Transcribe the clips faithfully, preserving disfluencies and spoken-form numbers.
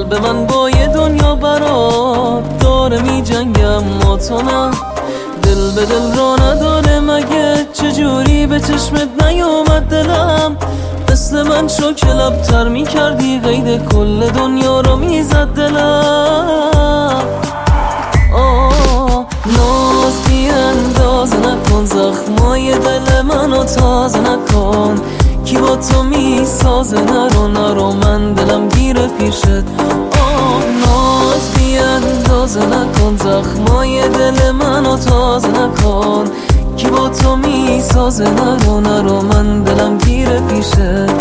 قلب من با یه دنیا برات داره می جنگم، ما تو نه. دل به دل را نداره مگه، چجوری به چشمت نیومد دلم؟ مثل من شو که لبتر می کردی، قید کل دنیا رو می زد دلم. آه ناز بی اندازه نکن، زخمای دل منو تازه نکن. کی با تو می سازه؟ نرو نرو من دلم گیره پیشت. آه ناز بی اندازه نکن، زخمای دل منو تازه نکن. کی با تو می سازه؟ نرو نرو من دلم گیره پیشت.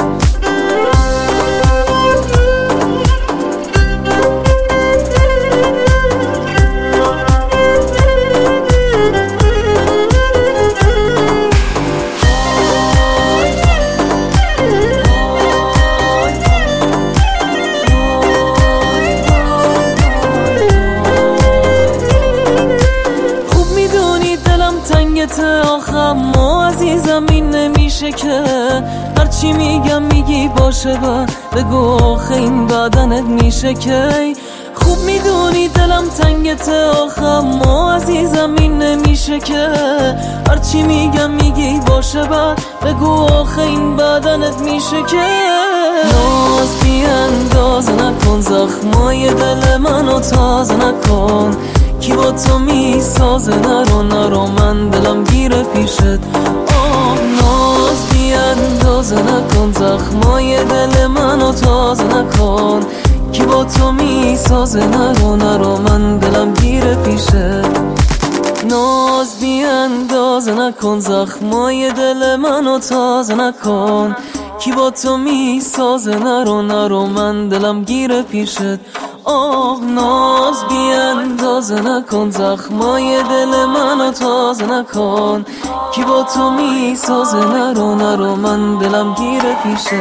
آخم ما عزیزم این نمیشه که هرچی میگم میگی باشه با بگو آخه این بدنت میشه که. خوب میدونی دلم تنگته آخم ما عزیزم این نمیشه که هرچی میگم میگی باشه با بگو آخه این بدنت میشه که. ناز بی اندازه نکن، زخمای دل منو تازه نکن. کی با تو می سازه؟ نرو نرو من دلم گیره پیشت. آه ناز بی اندازه نکن، زخمای دل منو تازه نکن. کی با تو می سازه؟ نرو نرو من دلم گیره پیشت. ناز بی اندازه نکن، زخمای دل منو تازه نکن. کی با تو می سازه؟ نرو نرو من دلم گیره پیشت. آه ناز بی اندازه نکن، زخمای دل منو تازه نکن. کی با تو می سازه؟ نرو نرو من دلم گیره پیشت.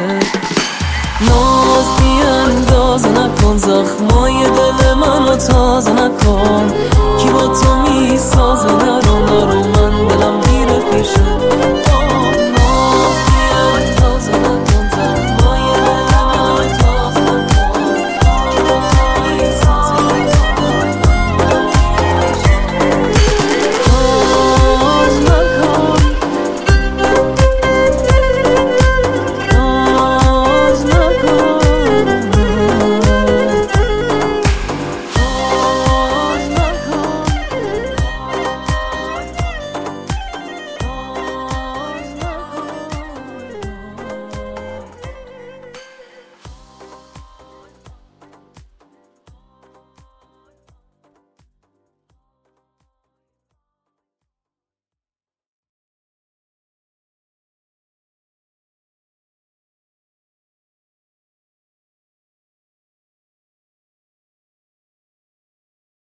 ناز بی اندازه نکن، زخمای دل منو تازه نکن.